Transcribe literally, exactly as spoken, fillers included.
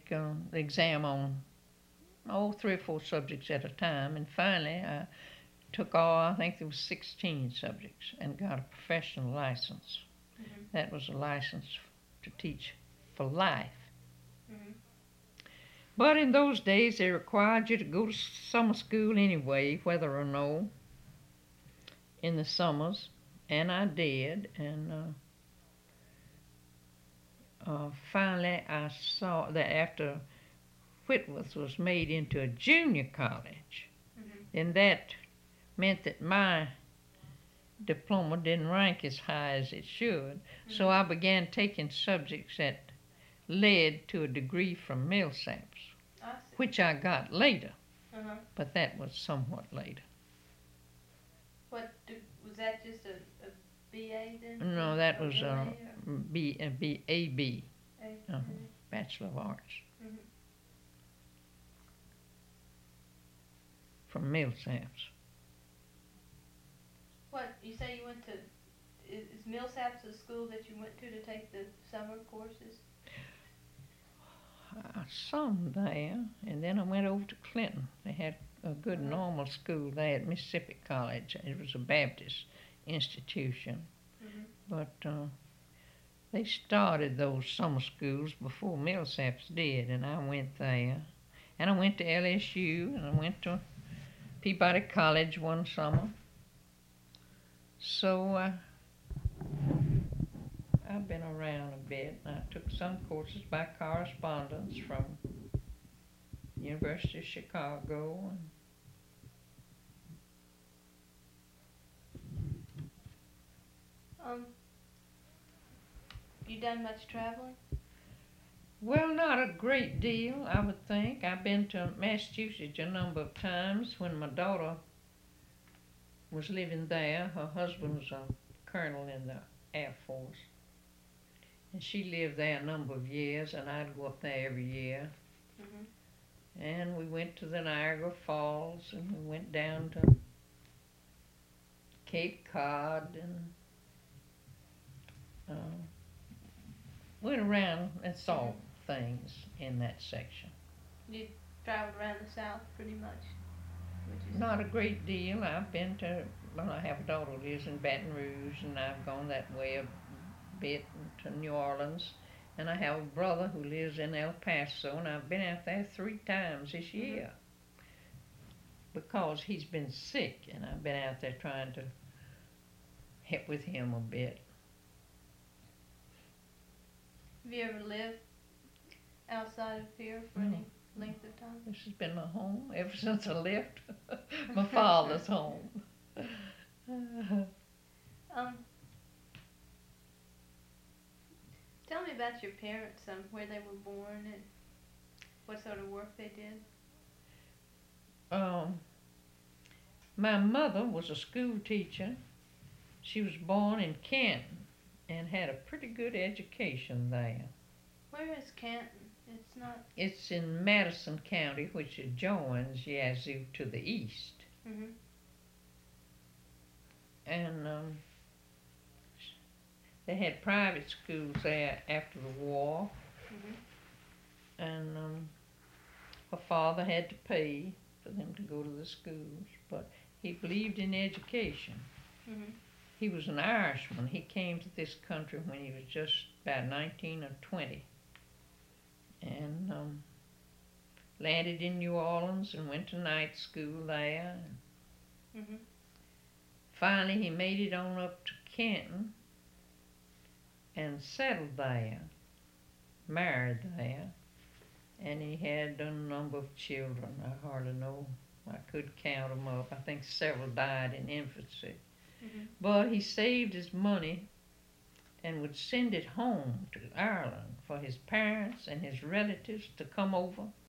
uh, the exam on, oh, three or four subjects at a time, and finally I took all, I think there was sixteen subjects, and got a professional license. Mm-hmm. That was a license to teach for life. Mm-hmm. But in those days, they required you to go to summer school anyway, whether or no, in the summers, and I did. And uh, uh, finally, I saw that after Whitworth was made into a junior college, Mm-hmm. then that meant that my diploma didn't rank as high as it should. Mm-hmm. So I began taking subjects that led to a degree from Millsaps, I see. which I got later, Uh-huh. but that was somewhat later. What do, was that? Just a, a B A then? No, that was L A uh, or B, uh, B, A B, A? uh, Mhm. Bachelor of Arts, Mhm. from Millsaps. What you say you went to? Is, is Millsaps a school that you went to to take the summer courses? I some there, and then I went over to Clinton. They had a good Uh-huh. normal school there at Mississippi College. It was a Baptist institution, Mhm. but uh, they started those summer schools before Millsaps did, and I went there. And I went to L S U, and I went to Peabody College one summer. So uh, I've been around a bit. I took some courses by correspondence from University of Chicago. And Um. You done much traveling? well, not a great deal, I would think. I've been to Massachusetts a number of times when my daughter was living there. Her husband was a colonel in the Air Force. And she lived there a number of years, and I'd go up there every year. Mhm. And we went to the Niagara Falls, and we went down to Cape Cod, and uh, went around and saw things in that section. You traveled around the South pretty much. Would you say? Not a great deal. I've been to, well, I have a daughter who lives in Baton Rouge, and I've gone that way a bit to New Orleans. And I have a brother who lives in El Paso, and I've been out there three times this year because he's been sick, and I've been out there trying to help with him a bit. Have you ever lived outside of here for No. any length of time? This has been my home ever since I left my father's home. Um. Tell me about your parents, um, where they were born and what sort of work they did. Um, my mother was a school teacher. She was born in Canton and had a pretty good education there. Where is Canton? It's not. It's in Madison County, which adjoins Yazoo to the east. Mhm. And um, they had private schools there after the war, Mhm. and um, her father had to pay for them to go to the schools, but he believed in education. Mhm. He was an Irishman. He came to this country when he was just about nineteen or twenty, and um, landed in New Orleans and went to night school there. Mhm. Finally, he made it on up to Canton and settled there, married there, and he had a number of children. I hardly know. I could count them up. I think several died in infancy. Mhm. But he saved his money and would send it home to Ireland for his parents and his relatives to come over